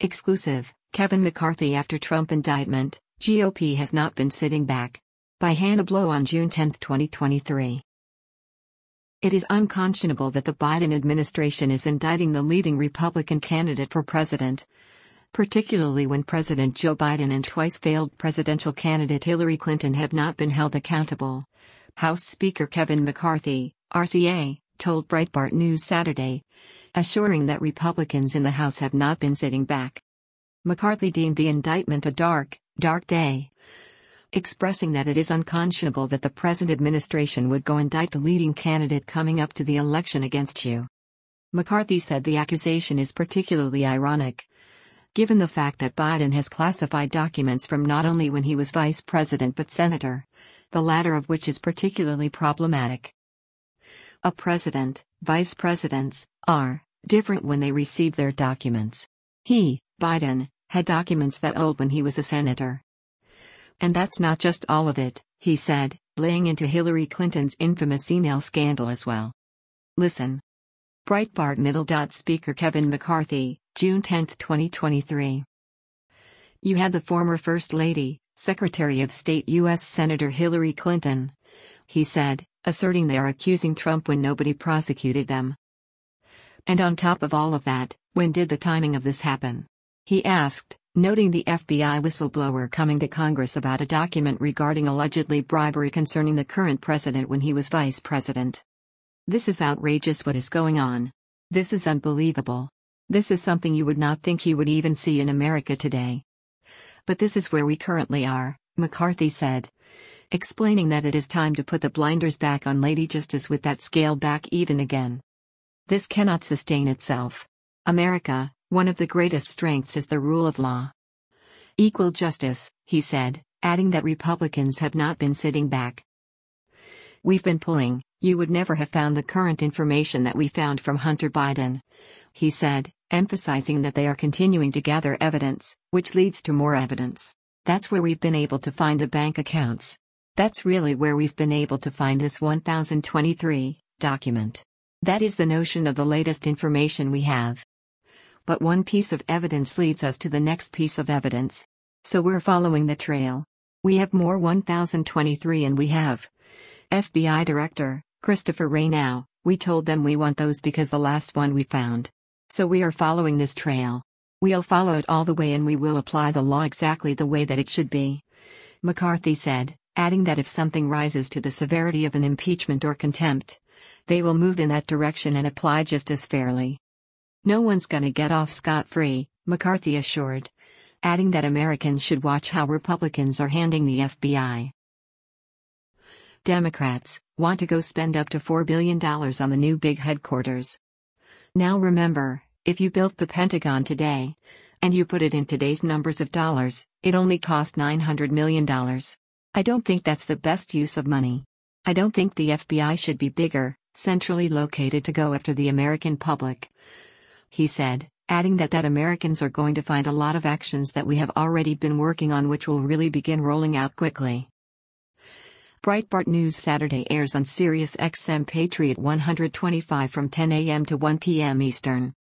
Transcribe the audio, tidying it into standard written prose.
Exclusive, Kevin McCarthy after Trump indictment, GOP has not been sitting back. By Hannah Blow on June 10, 2023. It is unconscionable that the Biden administration is indicting the leading Republican candidate for president, particularly when President Joe Biden and twice-failed presidential candidate Hillary Clinton have not been held accountable. House Speaker Kevin McCarthy, RCA, told Breitbart News Saturday, assuring that Republicans in the House have not been sitting back. McCarthy deemed the indictment a dark day, expressing that it is unconscionable that the present administration would go indict the leading candidate coming up to the election against you. McCarthy said the accusation is particularly ironic, given the fact that Biden has classified documents from not only when he was vice president but senator, the latter of which is particularly problematic. A president, vice presidents, are different when they receive their documents. He, Biden, had documents that old when he was a senator. And that's not just all of it, he said, laying into Hillary Clinton's infamous email scandal as well. Listen. Breitbart Middle. Speaker Kevin McCarthy, June 10, 2023. You had the former First Lady, Secretary of State U.S. Senator Hillary Clinton, he said, asserting they are accusing Trump when nobody prosecuted them. And on top of all of that, when did the timing of this happen? He asked, noting the FBI whistleblower coming to Congress about a document regarding allegedly bribery concerning the current president when he was vice president. This is outrageous what is going on. This is unbelievable. This is something you would not think you would even see in America today. But this is where we currently are, McCarthy said, explaining that it is time to put the blinders back on Lady Justice with that scale back even again. This cannot sustain itself. America, one of the greatest strengths is the rule of law. Equal justice, he said, adding that Republicans have not been sitting back. We've been pulling, you would never have found the current information that we found from Hunter Biden, he said, emphasizing that they are continuing to gather evidence, which leads to more evidence. That's where we've been able to find the bank accounts. That's really where we've been able to find this 1023 document. That is the notion of the latest information we have. But one piece of evidence leads us to the next piece of evidence. So we're following the trail. We have more 1023 and we have FBI Director Christopher Wray now. We told them we want those because the last one we found. So we are following this trail. We'll follow it all the way and we will apply the law exactly the way that it should be, McCarthy said, adding that if something rises to the severity of an impeachment or contempt, they will move in that direction and apply just as fairly. No one's gonna get off scot-free, McCarthy assured, adding that Americans should watch how Republicans are handling the FBI. Democrats want to go spend up to $4 billion on the new big headquarters. Now remember, if you built the Pentagon today, and you put it in today's numbers of dollars, it only cost $900 million. I don't think that's the best use of money. I don't think the FBI should be bigger, centrally located to go after the American public, he said, adding that Americans are going to find a lot of actions that we have already been working on which will really begin rolling out quickly. Breitbart News Saturday airs on Sirius XM Patriot 125 from 10 a.m. to 1 p.m. Eastern.